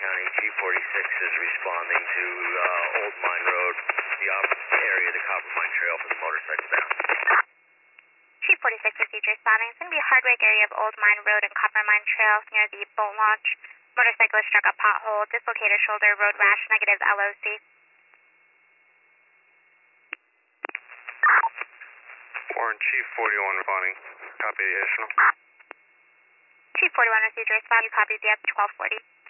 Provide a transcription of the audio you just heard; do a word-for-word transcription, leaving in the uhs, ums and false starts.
County, Chief forty-six is responding to uh, Old Mine Road, the opposite area of the Copper Mine Trail for the motorcycle down. Chief forty-six received responding. It's going to be Hardwick area of Old Mine Road and Copper Mine Trail near the boat launch. Motorcyclist struck a pothole, dislocated shoulder, road rash, negative L O C. Warren, Chief forty-one responding. Copy the additional. Chief forty-one received response. You copied the F twelve forty.